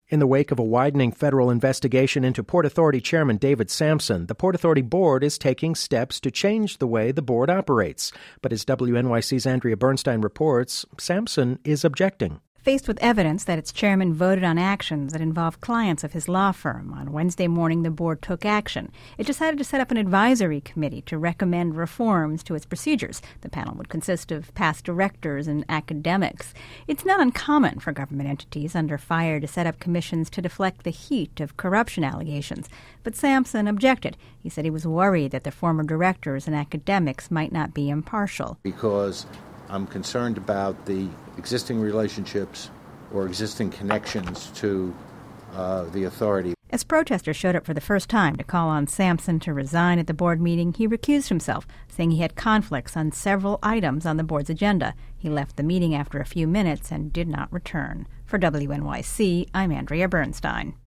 In the wake of a widening federal investigation into Port Authority Chairman David Sampson, the Port Authority Board is taking steps to change the way the board operates. But as WNYC's Andrea Bernstein reports, Sampson is objecting. Faced with evidence that its chairman voted on actions that involved clients of his law firm, on Wednesday morning the board took action. It decided to set up an advisory committee to recommend reforms to its procedures. The panel would consist of past directors and academics. It's not uncommon for government entities under fire to set up commissions to deflect the heat of corruption allegations. But Sampson objected. He said he was worried that the former directors and academics might not be impartial. Because I'm concerned about the existing relationships or existing connections to the authority. As protesters showed up for the first time to call on Sampson to resign at the board meeting, he recused himself, saying he had conflicts on several items on the board's agenda. He left the meeting after a few minutes and did not return. For WNYC, I'm Andrea Bernstein.